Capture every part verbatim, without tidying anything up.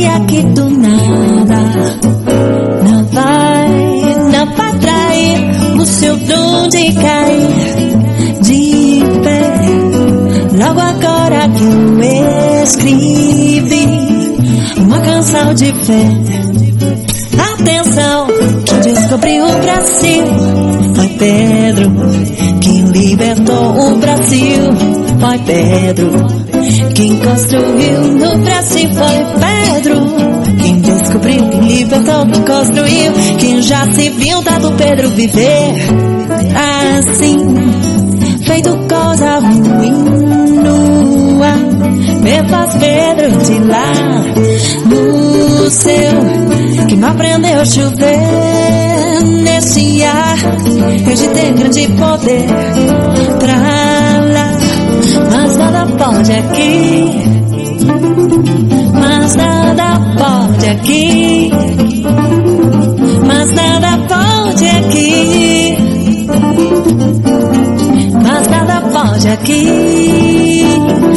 e aqui do nada. Não vai, não vai trair o seu dom de cair de pé. Logo agora que eu escrevi uma canção de fé. Atenção, quem descobriu o Brasil foi Pedro. Quem libertou o Brasil foi Pedro. Quem construiu no Brasil foi Pedro. Quem descobriu, quem libertou, quem construiu. Quem já se viu dado Pedro viver assim, feito coisa ruim no ar. Me faz Pedro de lá no céu, que me aprendeu a chover nesse ar. Hoje tem grande poder pra lá, mas nada pode aqui, mas nada pode aqui, mas nada pode aqui, mas nada pode aqui.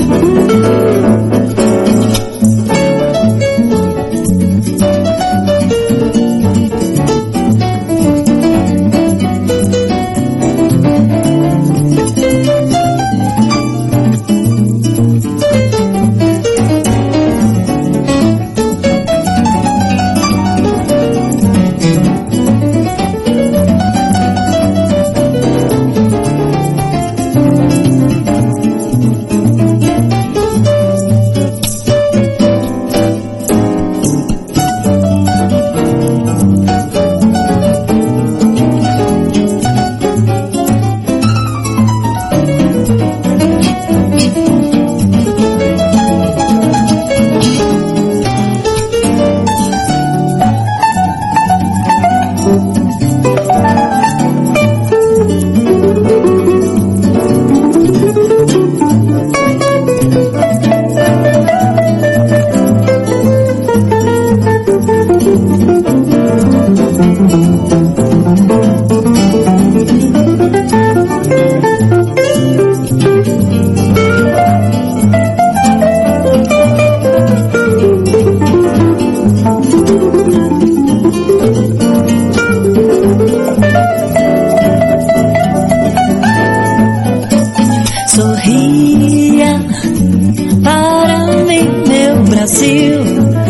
Sorria para mim, meu Brasil,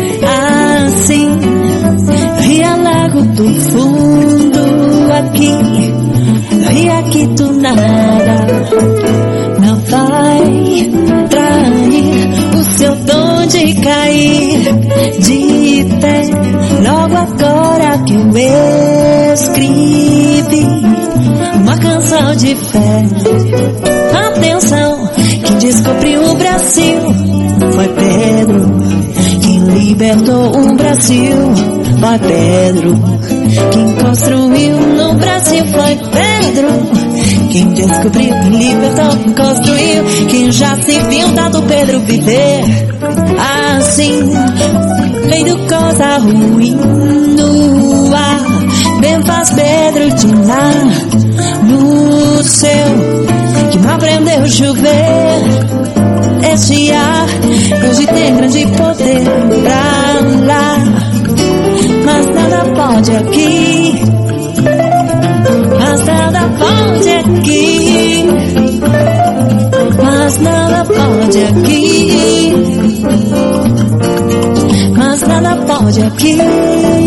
assim, ria logo do fundo aqui, ria aqui do nada. Não vai trair o seu dom de cair de pé. Logo agora que eu escrevi uma canção de fé. Atenção, quem descobriu o Brasil foi Pedro. Quem libertou o Brasil foi Pedro. Quem construiu no Brasil foi Pedro. Quem descobriu, quem libertou, quem construiu. Quem já se viu dado Pedro viver assim, feito coisa ruim no ar. Bem faz Pedro de lá no céu, que me aprendeu a chover esse ar. Hoje tem grande poder pra lá, mas nada pode aqui, mas nada pode aqui, mas nada pode aqui, mas nada pode aqui.